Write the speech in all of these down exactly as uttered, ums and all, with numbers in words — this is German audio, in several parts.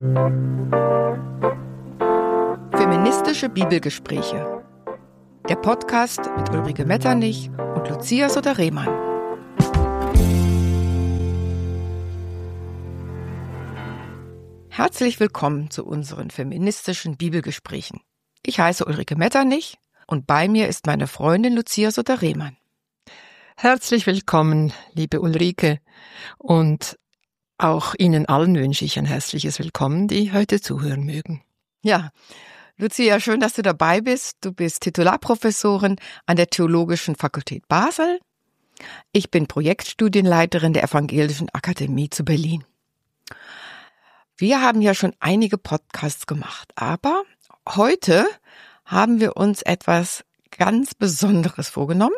Feministische Bibelgespräche. Der Podcast mit Ulrike Metternich und Lucia Soter-Rehmann. Herzlich willkommen zu unseren feministischen Bibelgesprächen. Ich heiße Ulrike Metternich und bei mir ist meine Freundin Lucia Soter-Rehmann. Herzlich willkommen, liebe Ulrike, und auch Ihnen allen wünsche ich ein herzliches Willkommen, die heute zuhören mögen. Ja, Lucia, schön, dass du dabei bist. Du bist Titularprofessorin an der Theologischen Fakultät Basel. Ich bin Projektstudienleiterin der Evangelischen Akademie zu Berlin. Wir haben ja schon einige Podcasts gemacht, aber heute haben wir uns etwas ganz Besonderes vorgenommen.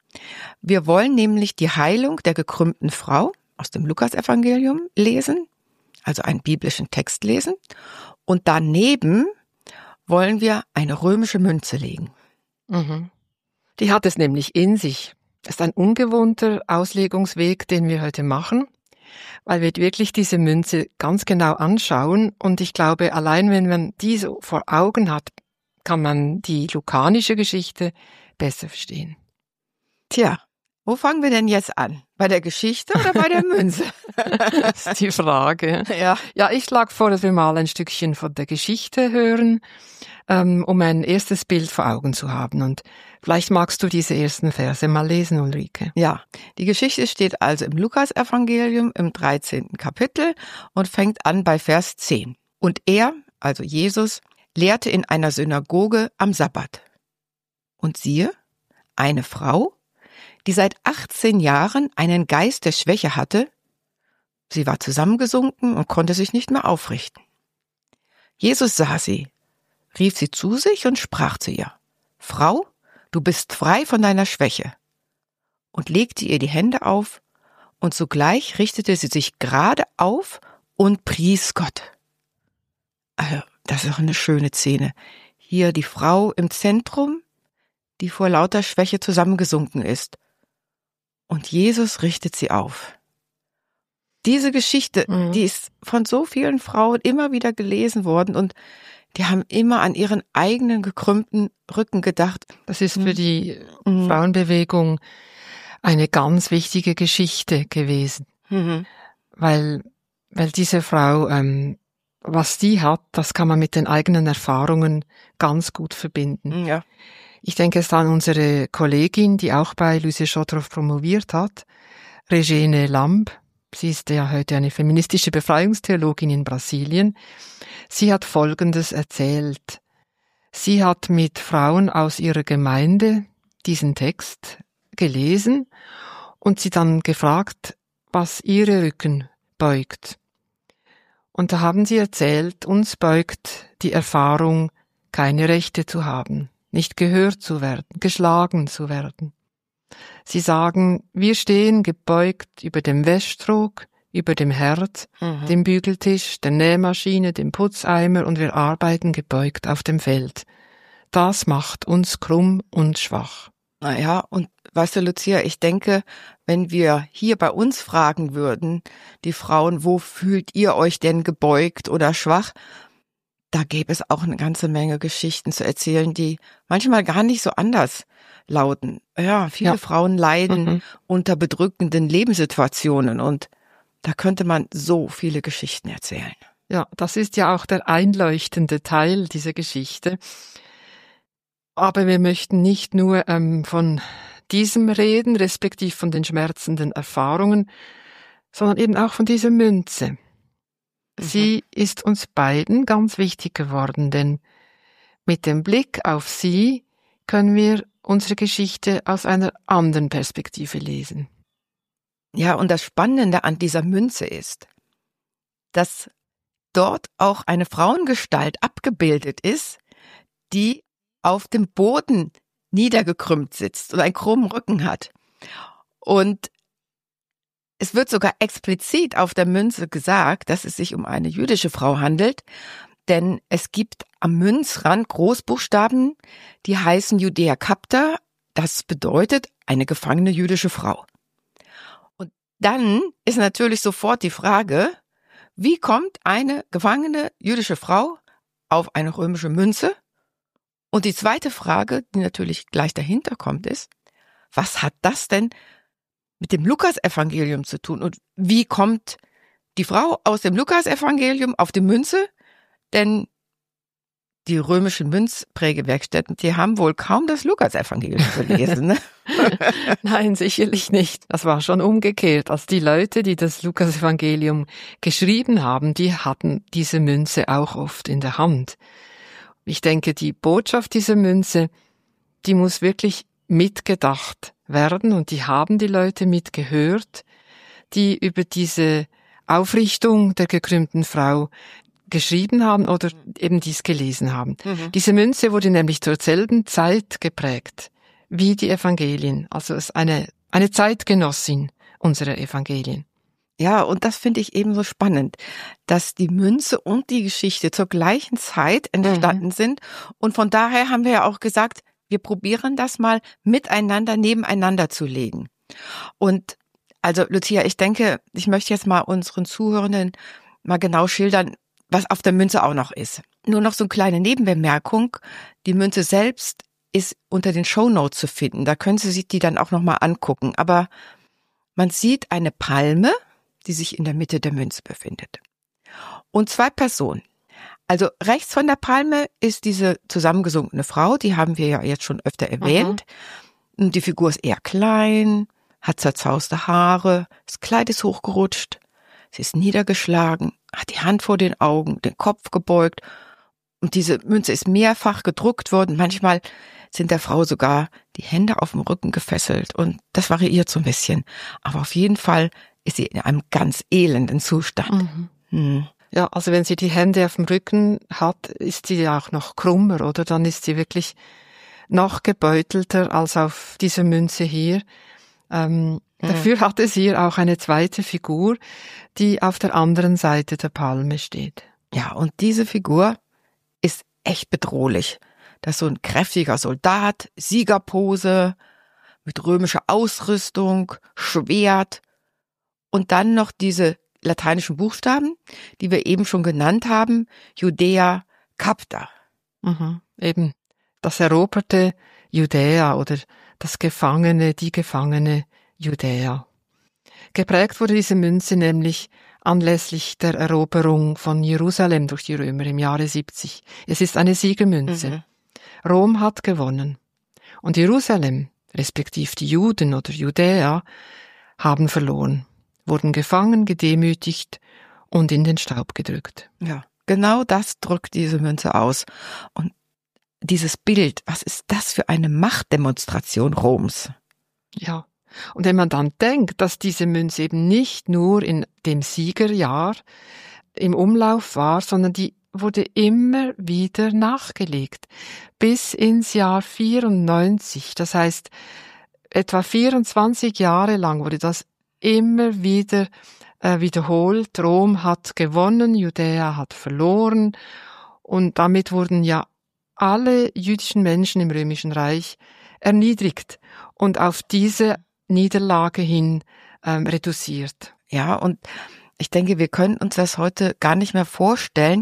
Wir wollen nämlich die Heilung der gekrümmten Frau aus dem Lukasevangelium lesen, also einen biblischen Text lesen, und daneben wollen wir eine römische Münze legen. Mhm. Die hat es nämlich in sich. Das ist ein ungewohnter Auslegungsweg, den wir heute machen, weil wir wirklich diese Münze ganz genau anschauen, und ich glaube, allein wenn man die so vor Augen hat, kann man die lukanische Geschichte besser verstehen. Tja, wo fangen wir denn jetzt an? Bei der Geschichte oder bei der Münze? Das ist die Frage. Ja, ja, ich schlage vor, dass wir mal ein Stückchen von der Geschichte hören, ähm, um ein erstes Bild vor Augen zu haben. Und vielleicht magst du diese ersten Verse mal lesen, Ulrike. Ja, die Geschichte steht also im Lukasevangelium im dreizehnten Kapitel und fängt an bei Vers zehn. Und er, also Jesus, lehrte in einer Synagoge am Sabbat. Und siehe, eine Frau, die seit achtzehn Jahren einen Geist der Schwäche hatte, sie war zusammengesunken und konnte sich nicht mehr aufrichten. Jesus sah sie, rief sie zu sich und sprach zu ihr: Frau, du bist frei von deiner Schwäche, und legte ihr die Hände auf, und sogleich richtete sie sich gerade auf und pries Gott. Also, das ist auch eine schöne Szene. Hier die Frau im Zentrum, die vor lauter Schwäche zusammengesunken ist. Und Jesus richtet sie auf. Diese Geschichte, mhm. die ist von so vielen Frauen immer wieder gelesen worden, und die haben immer an ihren eigenen gekrümmten Rücken gedacht. Das ist für die mhm. Frauenbewegung eine ganz wichtige Geschichte gewesen. Mhm. Weil, weil diese Frau, ähm, was die hat, das kann man mit den eigenen Erfahrungen ganz gut verbinden. Ja. Ich denke es an unsere Kollegin, die auch bei Lucia Schottroff promoviert hat, Regine Lamb. Sie ist ja heute eine feministische Befreiungstheologin in Brasilien. Sie hat Folgendes erzählt. Sie hat mit Frauen aus ihrer Gemeinde diesen Text gelesen und sie dann gefragt, was ihre Rücken beugt. Und da haben sie erzählt, uns beugt die Erfahrung, keine Rechte zu haben, nicht gehört zu werden, geschlagen zu werden. Sie sagen, wir stehen gebeugt über dem Wäschtrog, über dem Herd, mhm. dem Bügeltisch, der Nähmaschine, dem Putzeimer, und wir arbeiten gebeugt auf dem Feld. Das macht uns krumm und schwach. Naja, und weißt du, Lucia, ich denke, wenn wir hier bei uns fragen würden, die Frauen, wo fühlt ihr euch denn gebeugt oder schwach? Da gäbe es auch eine ganze Menge Geschichten zu erzählen, die manchmal gar nicht so anders lauten. Ja, viele ja. Frauen leiden mhm. unter bedrückenden Lebenssituationen, und da könnte man so viele Geschichten erzählen. Ja, das ist ja auch der einleuchtende Teil dieser Geschichte. Aber wir möchten nicht nur ähm, von diesem reden, respektive von den schmerzenden Erfahrungen, sondern eben auch von dieser Münze. Sie ist uns beiden ganz wichtig geworden, denn mit dem Blick auf sie können wir unsere Geschichte aus einer anderen Perspektive lesen. Ja, und das Spannende an dieser Münze ist, dass dort auch eine Frauengestalt abgebildet ist, die auf dem Boden niedergekrümmt sitzt und einen krummen Rücken hat. Und es wird sogar explizit auf der Münze gesagt, dass es sich um eine jüdische Frau handelt, denn es gibt am Münzrand Großbuchstaben, die heißen Judäa Capta, das bedeutet eine gefangene jüdische Frau. Und dann ist natürlich sofort die Frage, Wie kommt eine gefangene jüdische Frau auf eine römische Münze? Und die zweite Frage, die natürlich gleich dahinter kommt, ist, was hat das denn mit dem Lukasevangelium zu tun? Und wie kommt die Frau aus dem Lukasevangelium auf die Münze? Denn die römischen Münzprägewerkstätten, die haben wohl kaum das Lukasevangelium gelesen, ne? Nein, sicherlich nicht. Das war schon umgekehrt. Also die Leute, die das Lukasevangelium geschrieben haben, die hatten diese Münze auch oft in der Hand. Ich denke, die Botschaft dieser Münze, die muss wirklich mitgedacht werden und die haben die Leute mitgehört, die über diese Aufrichtung der gekrümmten Frau geschrieben haben oder eben dies gelesen haben. Mhm. Diese Münze wurde nämlich zur selben Zeit geprägt wie die Evangelien. Also es ist eine, eine Zeitgenossin unserer Evangelien. Ja, und das finde ich eben so spannend, dass die Münze und die Geschichte zur gleichen Zeit entstanden mhm. sind. Und von daher haben wir ja auch gesagt, wir probieren das mal miteinander nebeneinander zu legen. Und also Lucia, ich denke, ich möchte jetzt mal unseren Zuhörenden mal genau schildern, was auf der Münze auch noch ist. Nur noch so eine kleine Nebenbemerkung. Die Münze selbst ist unter den Shownotes zu finden. Da können Sie sich die dann auch nochmal angucken. Aber man sieht eine Palme, die sich in der Mitte der Münze befindet. Und zwei Personen. Also rechts von der Palme ist diese zusammengesunkene Frau, die haben wir ja jetzt schon öfter erwähnt. Mhm. Die Figur ist eher klein, hat zerzauste Haare, das Kleid ist hochgerutscht, sie ist niedergeschlagen, hat die Hand vor den Augen, den Kopf gebeugt. Und diese Münze ist mehrfach gedruckt worden. Manchmal sind der Frau sogar die Hände auf dem Rücken gefesselt. Und das variiert so ein bisschen. Aber auf jeden Fall ist sie in einem ganz elenden Zustand. Mhm. Hm. Ja, also wenn sie die Hände auf dem Rücken hat, ist sie ja auch noch krummer, oder? Dann ist sie wirklich noch gebeutelter als auf dieser Münze hier. Ähm, mhm. Dafür hat es hier auch eine zweite Figur, die auf der anderen Seite der Palme steht. Ja, und diese Figur ist echt bedrohlich. Das ist so ein kräftiger Soldat, Siegerpose, mit römischer Ausrüstung, Schwert und dann noch diese lateinischen Buchstaben, die wir eben schon genannt haben, Judäa Capta. Mhm, eben das eroberte Judäa oder das Gefangene, die gefangene Judäa. Geprägt wurde diese Münze nämlich anlässlich der Eroberung von Jerusalem durch die Römer im Jahre siebzig. Es ist eine Siegermünze. Mhm. Rom hat gewonnen. Und Jerusalem, respektive die Juden oder Judäa, haben verloren, wurden gefangen, gedemütigt und in den Staub gedrückt. Ja, genau das drückt diese Münze aus. Und dieses Bild, was ist das für eine Machtdemonstration Roms? Ja, und wenn man dann denkt, dass diese Münze eben nicht nur in dem Siegerjahr im Umlauf war, sondern die wurde immer wieder nachgelegt, bis ins Jahr vierundneunzig. Das heißt, etwa vierundzwanzig Jahre lang wurde das immer wieder äh, wiederholt. Rom hat gewonnen, Judäa hat verloren und damit wurden ja alle jüdischen Menschen im Römischen Reich erniedrigt und auf diese Niederlage hin ähm, reduziert. Ja, und ich denke, wir können uns das heute gar nicht mehr vorstellen,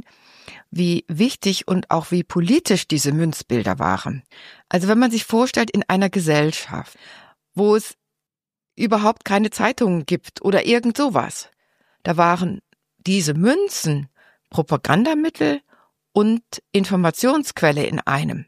wie wichtig und auch wie politisch diese Münzbilder waren. Also wenn man sich vorstellt, in einer Gesellschaft, wo es überhaupt keine Zeitungen gibt oder irgend sowas, da waren diese Münzen Propagandamittel und Informationsquelle in einem.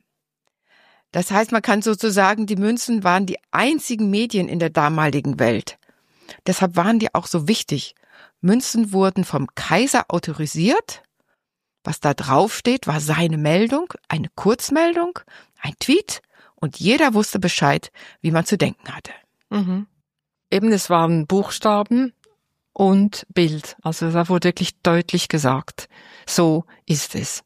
Das heißt, man kann sozusagen, die Münzen waren die einzigen Medien in der damaligen Welt. Deshalb waren die auch so wichtig. Münzen wurden vom Kaiser autorisiert. Was da draufsteht, war seine Meldung, eine Kurzmeldung, ein Tweet und jeder wusste Bescheid, wie man zu denken hatte. Mhm. Eben, es waren Buchstaben und Bild. Also da wurde wirklich deutlich gesagt, so ist es.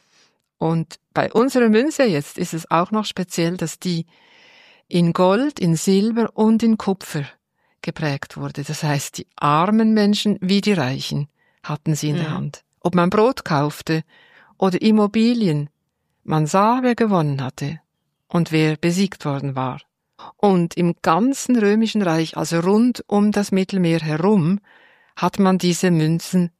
Und bei unserer Münze jetzt ist es auch noch speziell, dass die in Gold, in Silber und in Kupfer geprägt wurde. Das heißt, die armen Menschen wie die Reichen hatten sie in mhm. der Hand. Ob man Brot kaufte oder Immobilien, man sah, wer gewonnen hatte und wer besiegt worden war. Und im ganzen Römischen Reich, also rund um das Mittelmeer herum, hat man diese Münzen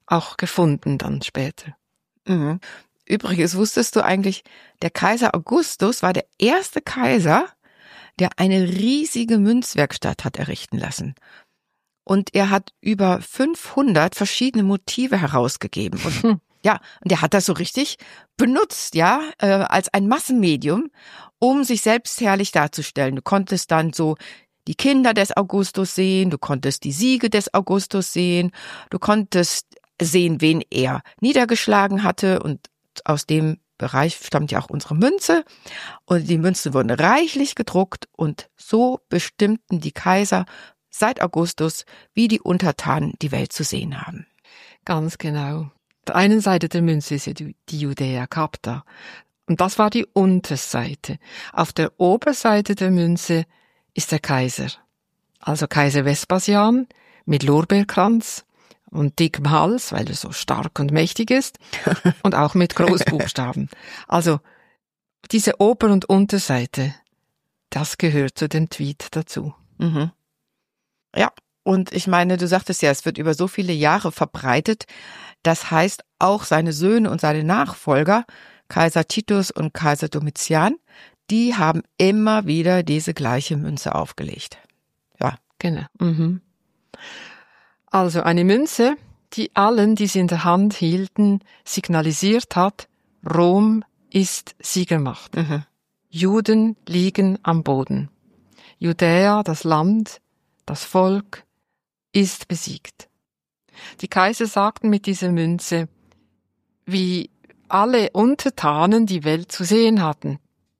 auch gefunden dann später. Mhm. Übrigens, wusstest du eigentlich, der Kaiser Augustus war der erste Kaiser, der eine riesige Münzwerkstatt hat errichten lassen. Und er hat über fünfhundert verschiedene Motive herausgegeben. Und hm. ja, und er hat das so richtig benutzt, ja, äh, als ein Massenmedium, um sich selbst herrlich darzustellen. Du konntest dann so die Kinder des Augustus sehen, du konntest die Siege des Augustus sehen, du konntest sehen, wen er niedergeschlagen hatte, und aus dem Bereich stammt ja auch unsere Münze, und die Münzen wurden reichlich gedruckt, und so bestimmten die Kaiser seit Augustus, wie die Untertanen die Welt zu sehen haben. Ganz genau. Auf der einen Seite der Münze ist ja die Judäa Capta, und das war die Unterseite. Auf der Oberseite der Münze ist der Kaiser, also Kaiser Vespasian mit Lorbeerkranz und dickem Hals, weil er so stark und mächtig ist, und auch mit Großbuchstaben. Also diese Ober- und Unterseite, das gehört zu dem Tweet dazu. Mhm. Ja, und ich meine, du sagtest ja, es wird über so viele Jahre verbreitet. Das heißt, auch seine Söhne und seine Nachfolger, Kaiser Titus und Kaiser Domitian, die haben immer wieder diese gleiche Münze aufgelegt. Ja, genau. Mhm. Also eine Münze, die allen, die sie in der Hand hielten, signalisiert hat, Rom ist Siegermacht. Mhm. Juden liegen am Boden. Judäa, das Land, das Volk, ist besiegt. Die Kaiser sagten mit dieser Münze, wie alle Untertanen die Welt zu sehen hatten.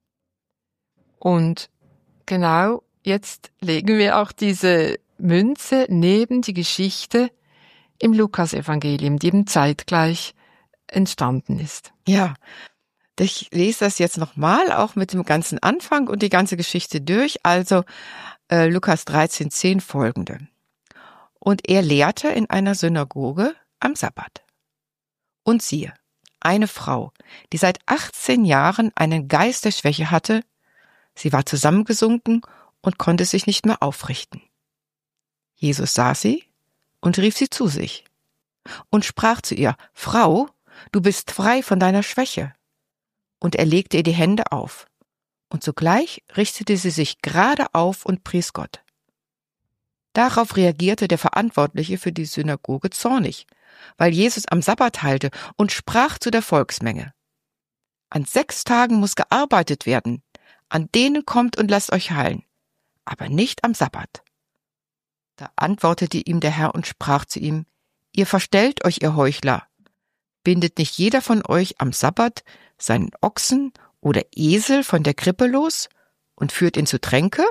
Und genau jetzt legen wir auch diese Münze neben die Geschichte im Lukasevangelium, die eben zeitgleich entstanden ist. Ja, ich lese das jetzt nochmal, auch mit dem ganzen Anfang und die ganze Geschichte durch. Also äh, Lukas dreizehn zehn folgende. Und er lehrte in einer Synagoge am Sabbat. Und siehe, eine Frau, die seit achtzehn Jahren einen Geist der Schwäche hatte, sie war zusammengesunken und konnte sich nicht mehr aufrichten. Jesus sah sie und rief sie zu sich und sprach zu ihr, Frau, du bist frei von deiner Schwäche. Und er legte ihr die Hände auf. Und sogleich richtete sie sich gerade auf und pries Gott. Darauf reagierte der Verantwortliche für die Synagoge zornig, weil Jesus am Sabbat heilte, und sprach zu der Volksmenge, an sechs Tagen muss gearbeitet werden, an denen kommt und lasst euch heilen, aber nicht am Sabbat. Da antwortete ihm der Herr und sprach zu ihm, ihr verstellt euch, ihr Heuchler. Bindet nicht jeder von euch am Sabbat seinen Ochsen oder Esel von der Krippe los und führt ihn zu Tränke?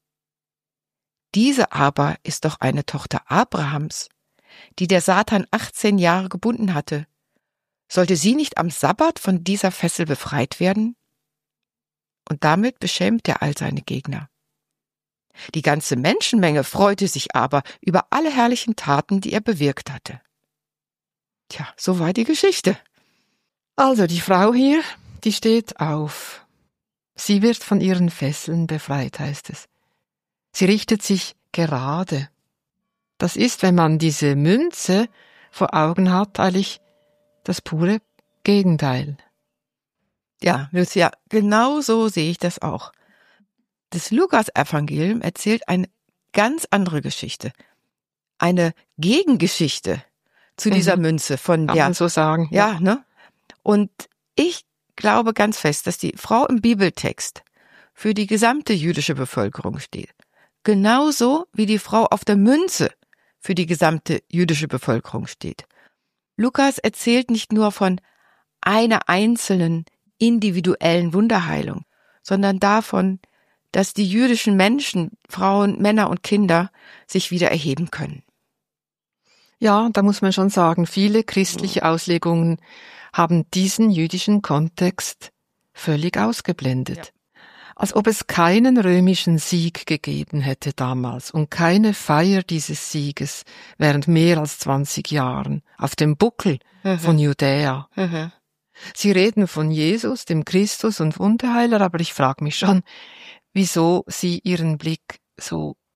Diese aber ist doch eine Tochter Abrahams, die der Satan achtzehn Jahre gebunden hatte. Sollte sie nicht am Sabbat von dieser Fessel befreit werden? Und damit beschämte er all seine Gegner. Die ganze Menschenmenge freute sich aber über alle herrlichen Taten, die er bewirkt hatte. Tja, so war die Geschichte. Also die Frau hier, die steht auf. Sie wird von ihren Fesseln befreit, heißt es. Sie richtet sich gerade. Das ist, wenn man diese Münze vor Augen hat, eigentlich das pure Gegenteil. Ja, Lucia, genau so sehe ich das auch. Das Lukas-Evangelium erzählt eine ganz andere Geschichte. Eine Gegengeschichte zu mhm. dieser Münze von Kann der. man so sagen. Ja, ja, ne? Und ich glaube ganz fest, dass die Frau im Bibeltext für die gesamte jüdische Bevölkerung steht. Genauso wie die Frau auf der Münze für die gesamte jüdische Bevölkerung steht. Lukas erzählt nicht nur von einer einzelnen individuellen Wunderheilung, sondern davon, dass die jüdischen Menschen, Frauen, Männer und Kinder sich wieder erheben können. Ja, da muss man schon sagen, viele christliche Auslegungen haben diesen jüdischen Kontext völlig ausgeblendet. Ja. Als ob es keinen römischen Sieg gegeben hätte damals und keine Feier dieses Sieges während mehr als zwanzig Jahren auf dem Buckel mhm. von Judäa. Mhm. Sie reden von Jesus, dem Christus und Wunderheiler, aber ich frage mich schon, wieso sie ihren Blick so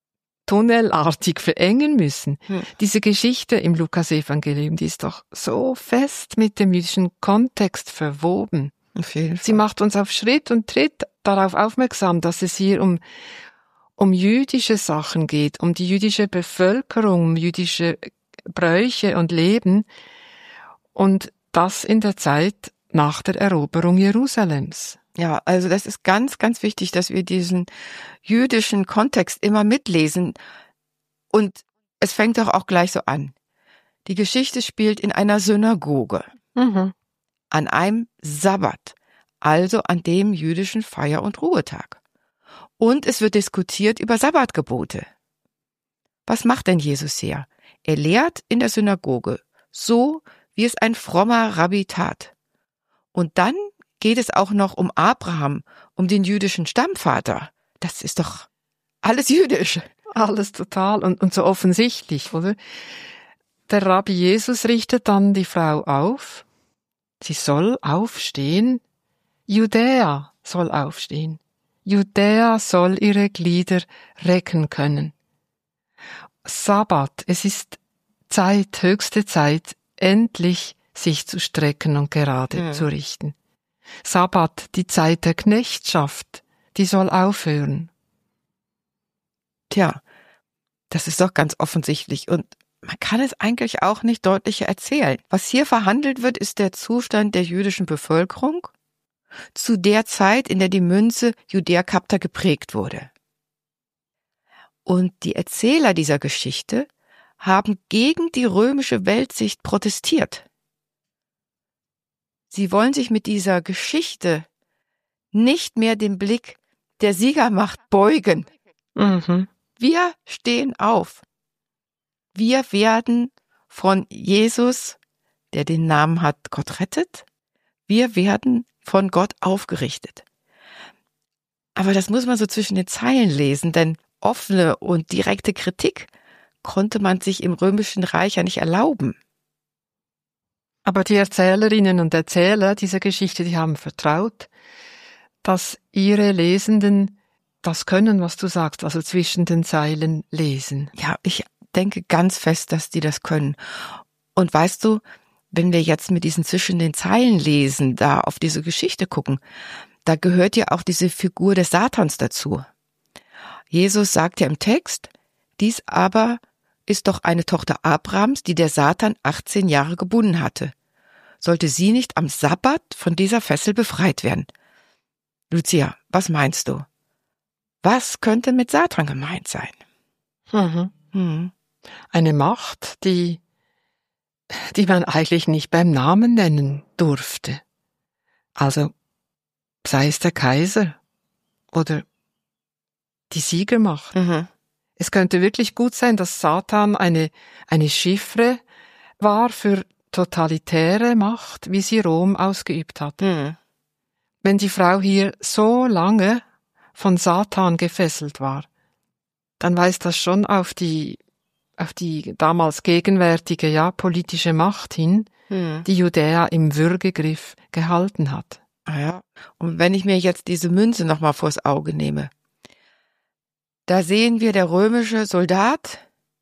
tunnelartig verengen müssen. Hm. Diese Geschichte im Lukasevangelium, die ist doch so fest mit dem jüdischen Kontext verwoben. Auf jeden Fall. Sie macht uns auf Schritt und Tritt darauf aufmerksam, dass es hier um, um jüdische Sachen geht, um die jüdische Bevölkerung, um jüdische Bräuche und Leben. Und das in der Zeit nach der Eroberung Jerusalems. Ja, also das ist ganz, ganz wichtig, dass wir diesen jüdischen Kontext immer mitlesen. Und es fängt doch auch gleich so an. Die Geschichte spielt in einer Synagoge, Mhm. an einem Sabbat, also an dem jüdischen Feier- und Ruhetag. Und es wird diskutiert über Sabbatgebote. Was macht denn Jesus hier? Er lehrt in der Synagoge, so wie es ein frommer Rabbi tat. Und dann geht es auch noch um Abraham, um den jüdischen Stammvater. Das ist doch alles jüdisch. Alles total und, und so offensichtlich, oder? Der Rabbi Jesus richtet dann die Frau auf. Sie soll aufstehen. Judäa soll aufstehen. Judäa soll ihre Glieder recken können. Sabbat, es ist Zeit, höchste Zeit, endlich sich zu strecken und gerade Hm. zu richten. Sabbat, die Zeit der Knechtschaft, die soll aufhören. Tja, das ist doch ganz offensichtlich und man kann es eigentlich auch nicht deutlicher erzählen. Was hier verhandelt wird, ist der Zustand der jüdischen Bevölkerung zu der Zeit, in der die Münze Judäa Capta geprägt wurde. Und die Erzähler dieser Geschichte haben gegen die römische Weltsicht protestiert. Sie wollen sich mit dieser Geschichte nicht mehr dem Blick der Siegermacht beugen. Mhm. Wir stehen auf. Wir werden von Jesus, der den Namen hat, Gott rettet, wir werden von Gott aufgerichtet. Aber das muss man so zwischen den Zeilen lesen, denn offene und direkte Kritik konnte man sich im Römischen Reich ja nicht erlauben. Aber die Erzählerinnen und Erzähler dieser Geschichte, die haben vertraut, dass ihre Lesenden das können, was du sagst, also zwischen den Zeilen lesen. Ja, ich denke ganz fest, dass die das können. Und weißt du, wenn wir jetzt mit diesen zwischen den Zeilen lesen, da auf diese Geschichte gucken, da gehört ja auch diese Figur des Satans dazu. Jesus sagt ja im Text, dies aber ist doch eine Tochter Abrahams, die der Satan achtzehn Jahre gebunden hatte. Sollte sie nicht am Sabbat von dieser Fessel befreit werden? Lucia, was meinst du? Was könnte mit Satan gemeint sein? Mhm. Hm. Eine Macht, die, die man eigentlich nicht beim Namen nennen durfte. Also sei es der Kaiser oder die Siegermacht. Mhm. Es könnte wirklich gut sein, dass Satan eine, eine Chiffre war für totalitäre Macht, wie sie Rom ausgeübt hat. Hm. Wenn die Frau hier so lange von Satan gefesselt war, dann weist das schon auf die, auf die damals gegenwärtige, ja, politische Macht hin, Hm. die Judäa im Würgegriff gehalten hat. Ah ja. Und wenn ich mir jetzt diese Münze nochmal vors Auge nehme, da sehen wir der römische Soldat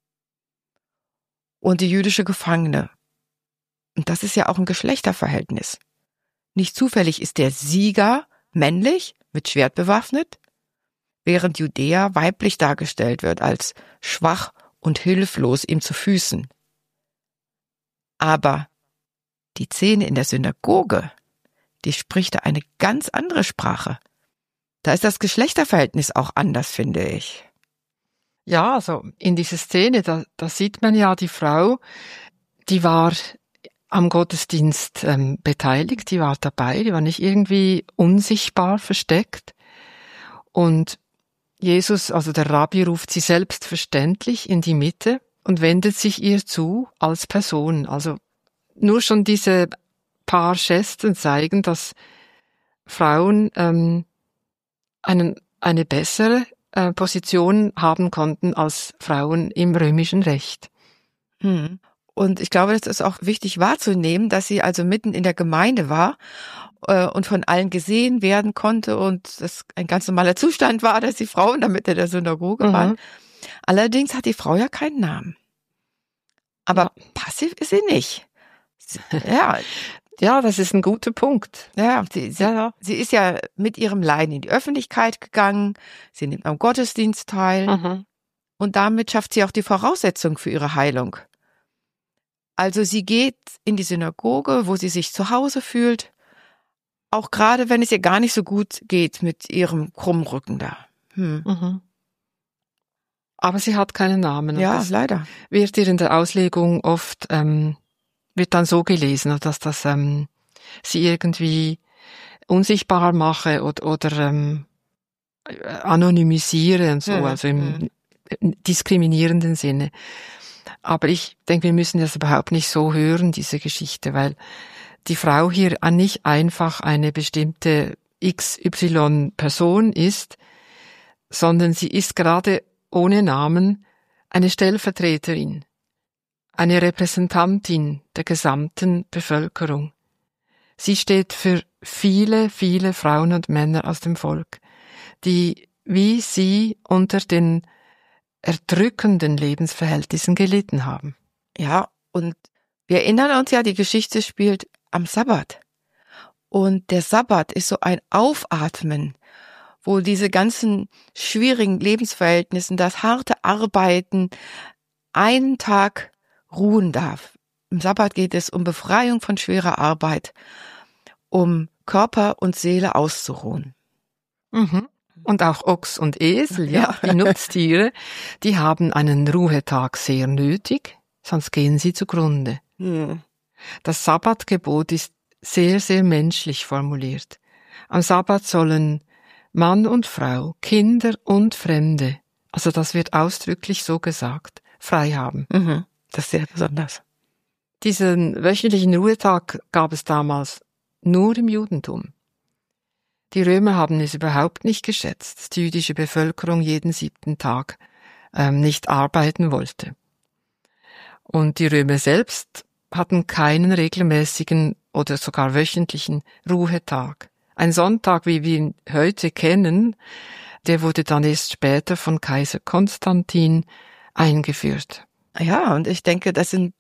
und die jüdische Gefangene. Und das ist ja auch ein Geschlechterverhältnis. Nicht zufällig ist der Sieger männlich, mit Schwert bewaffnet, während Judäa weiblich dargestellt wird, als schwach und hilflos ihm zu Füßen. Aber die Szene in der Synagoge, die spricht da eine ganz andere Sprache. Da ist das Geschlechterverhältnis auch anders, finde ich. Ja, also in dieser Szene, da, da sieht man ja die Frau, die war am Gottesdienst ähm, beteiligt, die war dabei, die war nicht irgendwie unsichtbar versteckt. Und Jesus, also der Rabbi, ruft sie selbstverständlich in die Mitte und wendet sich ihr zu als Person. Also nur schon diese paar Gesten zeigen, dass Frauen ähm, einen, eine bessere äh, Position haben konnten als Frauen im römischen Recht. Hm. Und ich glaube, das ist auch wichtig wahrzunehmen, dass sie also mitten in der Gemeinde war äh, und von allen gesehen werden konnte und das ein ganz normaler Zustand war, dass die Frauen da mit in der Synagoge Mhm. waren. Allerdings hat die Frau ja keinen Namen. Aber ja. passiv ist sie nicht. Sie, ja. Ja, das ist ein guter Punkt. Ja, sie, sie, ja, ja. sie ist ja mit ihrem Leiden in die Öffentlichkeit gegangen. Sie nimmt am Gottesdienst teil. Mhm. Und damit schafft sie auch die Voraussetzung für ihre Heilung. Also sie geht in die Synagoge, wo sie sich zu Hause fühlt. Auch gerade, wenn es ihr gar nicht so gut geht mit ihrem krummen Rücken da. Hm. Mhm. Aber sie hat keinen Namen. Ja, das leider. Wird ihr in der Auslegung oft, ähm, wird dann so gelesen, dass das ähm, sie irgendwie unsichtbar mache oder, oder ähm, anonymisiere und so, Hm. also im Hm. diskriminierenden Sinne. Aber ich denke, wir müssen das überhaupt nicht so hören, diese Geschichte, weil die Frau hier nicht einfach eine bestimmte X Y-Person ist, sondern sie ist gerade ohne Namen eine Stellvertreterin, eine Repräsentantin der gesamten Bevölkerung. Sie steht für viele, viele Frauen und Männer aus dem Volk, die wie sie unter den erdrückenden Lebensverhältnissen gelitten haben. Ja, und wir erinnern uns ja, die Geschichte spielt am Sabbat. Und der Sabbat ist so ein Aufatmen, wo diese ganzen schwierigen Lebensverhältnisse, das harte Arbeiten, einen Tag ruhen darf. Im Sabbat geht es um Befreiung von schwerer Arbeit, um Körper und Seele auszuruhen. Mhm. Und auch Ochs und Esel, ja, ja, die Nutztiere, die haben einen Ruhetag sehr nötig, sonst gehen sie zugrunde. Hm. Das Sabbatgebot ist sehr, sehr menschlich formuliert. Am Sabbat sollen Mann und Frau, Kinder und Fremde, also das wird ausdrücklich so gesagt, frei haben. Mhm. Das ist sehr besonders. Diesen wöchentlichen Ruhetag gab es damals nur im Judentum. Die Römer haben es überhaupt nicht geschätzt, dass die jüdische Bevölkerung jeden siebten Tag ähm, nicht arbeiten wollte. Und die Römer selbst hatten keinen regelmäßigen oder sogar wöchentlichen Ruhetag. Ein Sonntag, wie wir ihn heute kennen, der wurde dann erst später von Kaiser Konstantin eingeführt. Ja, und ich denke, das sind,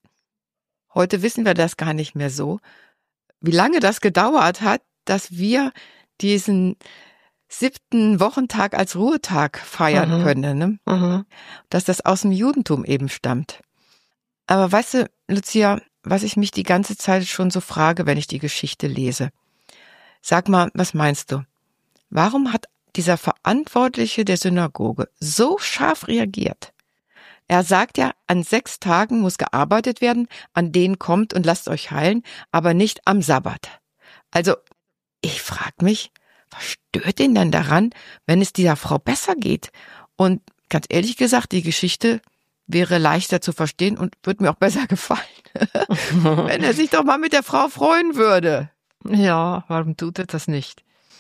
heute wissen wir das gar nicht mehr so, wie lange das gedauert hat, dass wir diesen siebten Wochentag als Ruhetag feiern Mhm. können, ne? Mhm. Dass das aus dem Judentum eben stammt. Aber weißt du, Lucia, was ich mich die ganze Zeit schon so frage, wenn ich die Geschichte lese. Sag mal, was meinst du? Warum hat dieser Verantwortliche der Synagoge so scharf reagiert? Er sagt ja, an sechs Tagen muss gearbeitet werden, an denen kommt und lasst euch heilen, aber nicht am Sabbat. Also, ich frage mich, was stört ihn denn daran, wenn es dieser Frau besser geht? Und ganz ehrlich gesagt, die Geschichte wäre leichter zu verstehen und würde mir auch besser gefallen, wenn er sich doch mal mit der Frau freuen würde. Ja, warum tut er das nicht?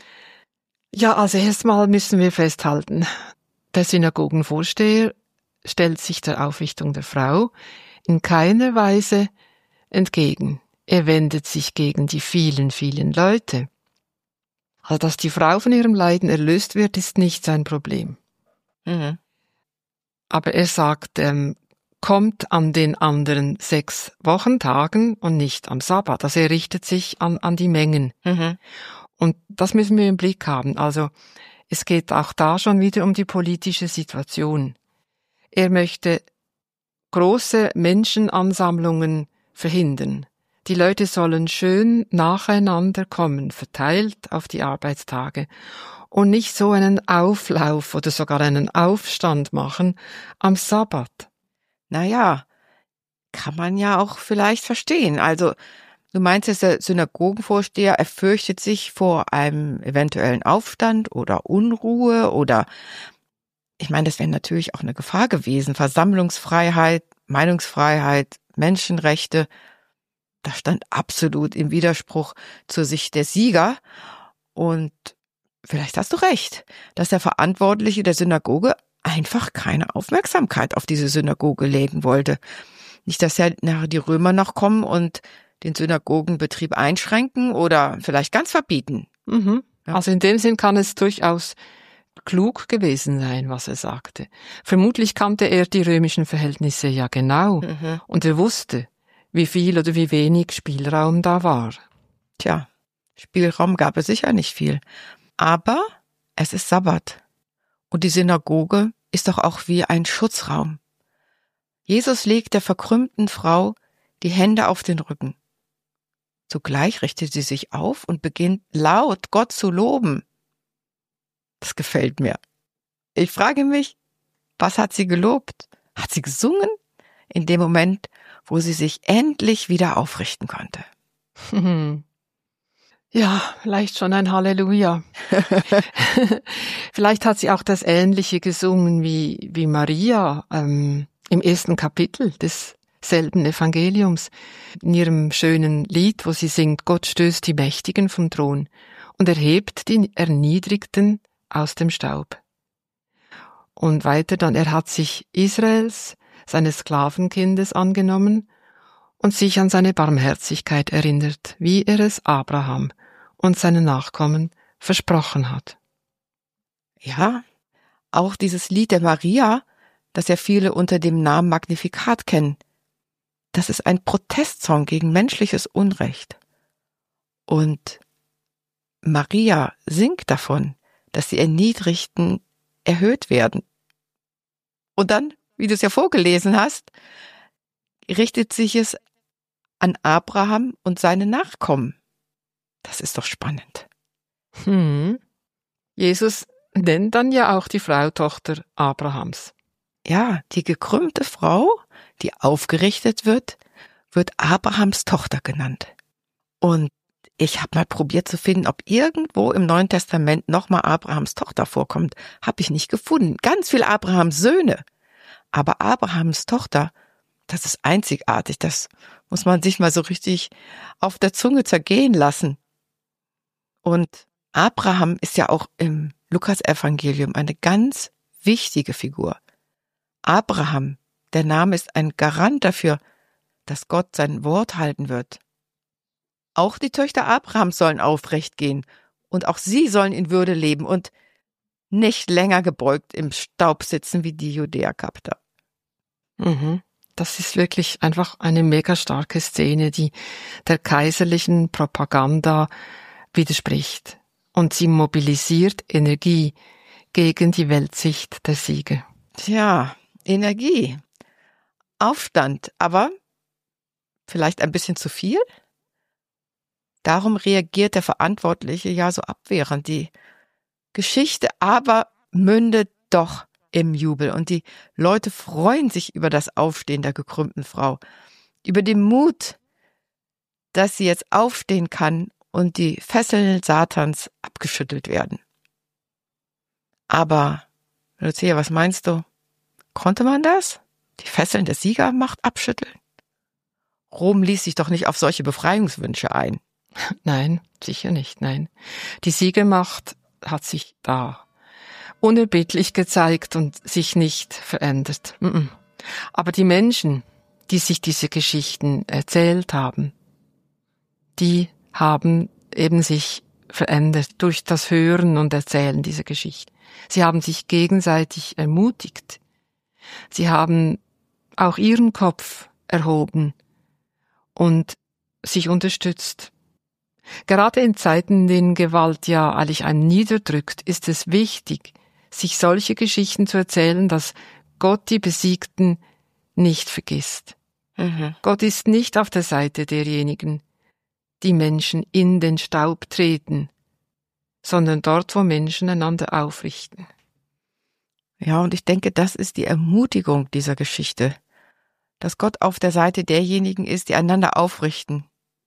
Ja, also erstmal müssen wir festhalten, der Synagogenvorsteher stellt sich der Aufrichtung der Frau in keiner Weise entgegen. Er wendet sich gegen die vielen, vielen Leute. Also, dass die Frau von ihrem Leiden erlöst wird, ist nicht sein Problem. Mhm. Aber er sagt, ähm, kommt an den anderen sechs Wochentagen und nicht am Sabbat. Also er richtet sich an, an die Mengen. Mhm. Und das müssen wir im Blick haben. Also es geht auch da schon wieder um die politische Situation. Er möchte große Menschenansammlungen verhindern. Die Leute sollen schön nacheinander kommen, verteilt auf die Arbeitstage und nicht so einen Auflauf oder sogar einen Aufstand machen am Sabbat. Naja, kann man ja auch vielleicht verstehen. Also, du meinst jetzt, der Synagogenvorsteher, er fürchtet sich vor einem eventuellen Aufstand oder Unruhe oder, ich meine, das wäre natürlich auch eine Gefahr gewesen. Versammlungsfreiheit, Meinungsfreiheit, Menschenrechte, das stand absolut im Widerspruch zur Sicht der Sieger. Und vielleicht hast du recht, dass der Verantwortliche der Synagoge einfach keine Aufmerksamkeit auf diese Synagoge legen wollte. Nicht, dass ja nachher die Römer noch kommen und den Synagogenbetrieb einschränken oder vielleicht ganz verbieten. Mhm. Ja. Also in dem Sinn kann es durchaus klug gewesen sein, was er sagte. Vermutlich kannte er die römischen Verhältnisse ja genau mhm. und er wusste, wie viel oder wie wenig Spielraum da war. Tja, Spielraum gab es sicher nicht viel. Aber es ist Sabbat. Und die Synagoge ist doch auch wie ein Schutzraum. Jesus legt der verkrümmten Frau die Hände auf den Rücken. Zugleich richtet sie sich auf und beginnt laut Gott zu loben. Das gefällt mir. Ich frage mich, was hat sie gelobt? Hat sie gesungen? In dem Moment, wo sie sich endlich wieder aufrichten konnte. Ja, vielleicht schon ein Halleluja. Vielleicht hat sie auch das Ähnliche gesungen wie, wie Maria ähm, im ersten Kapitel desselben Evangeliums, in ihrem schönen Lied, wo sie singt, Gott stößt die Mächtigen vom Thron und erhebt die Erniedrigten aus dem Staub. Und weiter dann, er hat sich Israels, seines Sklavenkindes, angenommen und sich an seine Barmherzigkeit erinnert, wie er es Abraham und seinen Nachkommen versprochen hat. Ja, auch dieses Lied der Maria, das ja viele unter dem Namen Magnificat kennen, das ist ein Protestsong gegen menschliches Unrecht. Und Maria singt davon, dass die Erniedrigten erhöht werden. Und dann, wie du es ja vorgelesen hast, richtet sich es an Abraham und seine Nachkommen. Das ist doch spannend. Hm. Jesus nennt dann ja auch die Frau Tochter Abrahams. Ja, die gekrümmte Frau, die aufgerichtet wird, wird Abrahams Tochter genannt. Und ich habe mal probiert zu finden, ob irgendwo im Neuen Testament nochmal Abrahams Tochter vorkommt. Habe ich nicht gefunden. Ganz viel Abrahams Söhne. Aber Abrahams Tochter, das ist einzigartig. Das muss man sich mal so richtig auf der Zunge zergehen lassen. Und Abraham ist ja auch im Lukas-Evangelium eine ganz wichtige Figur. Abraham, der Name ist ein Garant dafür, dass Gott sein Wort halten wird. Auch die Töchter Abrahams sollen aufrecht gehen und auch sie sollen in Würde leben und nicht länger gebeugt im Staub sitzen wie die Judäa-Kapter. Mhm. Das ist wirklich einfach eine mega starke Szene, die der kaiserlichen Propaganda widerspricht. Und sie mobilisiert Energie gegen die Weltsicht der Siege. Tja, Energie. Aufstand, aber vielleicht ein bisschen zu viel? Darum reagiert der Verantwortliche ja so abwehrend. Die Geschichte aber mündet doch im Jubel und die Leute freuen sich über das Aufstehen der gekrümmten Frau, über den Mut, dass sie jetzt aufstehen kann und die Fesseln Satans abgeschüttelt werden. Aber, Lucia, was meinst du? Konnte man das? Die Fesseln der Siegermacht abschütteln? Rom ließ sich doch nicht auf solche Befreiungswünsche ein. Nein, sicher nicht, nein. Die Siegermacht hat sich da unerbittlich gezeigt und sich nicht verändert. Aber die Menschen, die sich diese Geschichten erzählt haben, die haben eben sich verändert durch das Hören und Erzählen dieser Geschichte. Sie haben sich gegenseitig ermutigt. Sie haben auch ihren Kopf erhoben und sich unterstützt. Gerade in Zeiten, in denen Gewalt ja eigentlich einen niederdrückt, ist es wichtig, sich solche Geschichten zu erzählen, dass Gott die Besiegten nicht vergisst. Mhm. Gott ist nicht auf der Seite derjenigen, die Menschen in den Staub treten, sondern dort, wo Menschen einander aufrichten. Ja, und ich denke, das ist die Ermutigung dieser Geschichte, dass Gott auf der Seite derjenigen ist, die einander aufrichten.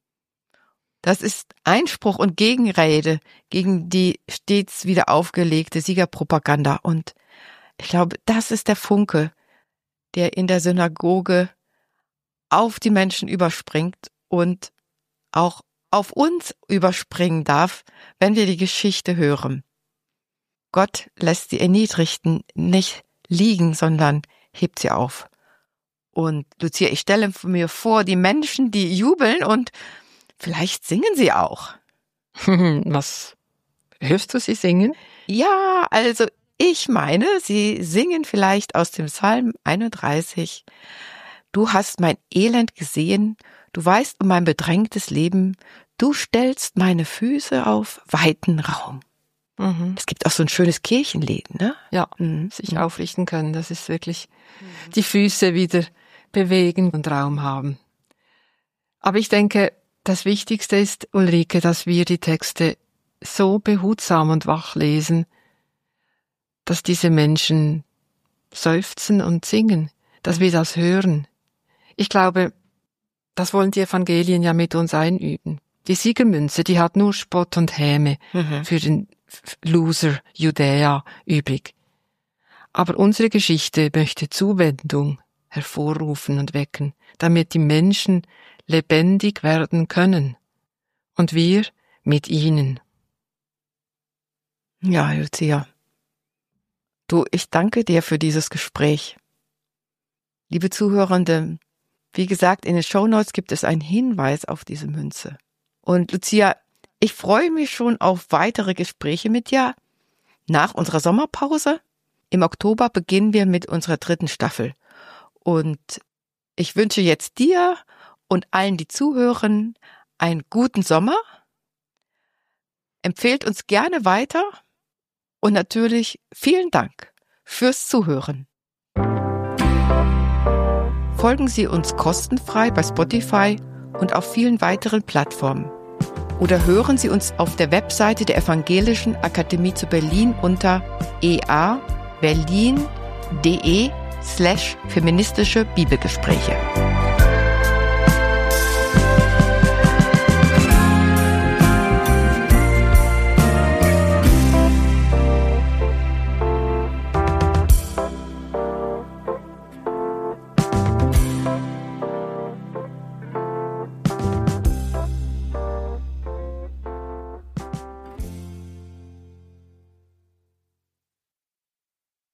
Das ist Einspruch und Gegenrede gegen die stets wieder aufgelegte Siegerpropaganda. Und ich glaube, das ist der Funke, der in der Synagoge auf die Menschen überspringt und auch auf uns überspringen darf, wenn wir die Geschichte hören. Gott lässt die Erniedrigten nicht liegen, sondern hebt sie auf. Und Lucia, ich stelle mir vor, die Menschen, die jubeln und vielleicht singen sie auch. Was? Hörst du sie singen? Ja, also Ich meine, Sie singen vielleicht aus dem Psalm einunddreißig. Du hast mein Elend gesehen, du weißt um mein bedrängtes Leben, du stellst meine Füße auf weiten Raum. Mhm. Es gibt auch so ein schönes Kirchenlied, ne? Ja, mhm. sich aufrichten können, das ist wirklich mhm. die Füße wieder bewegen und Raum haben. Aber ich denke, das Wichtigste ist, Ulrike, dass wir die Texte so behutsam und wach lesen, dass diese Menschen seufzen und singen, dass wir das hören. Ich glaube, das wollen die Evangelien ja mit uns einüben. Die Siegermünze, die hat nur Spott und Häme mhm. für den Loser Judäa übrig. Aber unsere Geschichte möchte Zuwendung hervorrufen und wecken, damit die Menschen lebendig werden können. Und wir mit ihnen. Ja, Lucia. Du, ich danke dir für dieses Gespräch. Liebe Zuhörende, wie gesagt, in den Shownotes gibt es einen Hinweis auf diese Münze. Und Lucia, ich freue mich schon auf weitere Gespräche mit dir nach unserer Sommerpause. Im Oktober beginnen wir mit unserer dritten Staffel. Und ich wünsche jetzt dir und allen, die zuhören, einen guten Sommer. Empfehlt uns gerne weiter und natürlich vielen Dank fürs Zuhören. Folgen Sie uns kostenfrei bei Spotify und auf vielen weiteren Plattformen. Oder hören Sie uns auf der Webseite der Evangelischen Akademie zu Berlin unter eaberlin.de slash feministische Bibelgespräche.